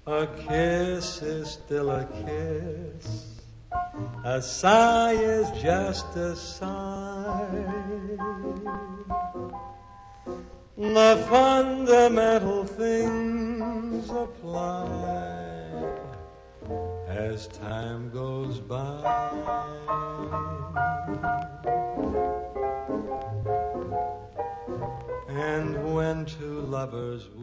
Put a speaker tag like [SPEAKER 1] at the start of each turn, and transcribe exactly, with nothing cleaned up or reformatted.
[SPEAKER 1] A kiss is still a kiss. A sigh is just a sigh. The fundamental things apply as time goes by. And when two lovers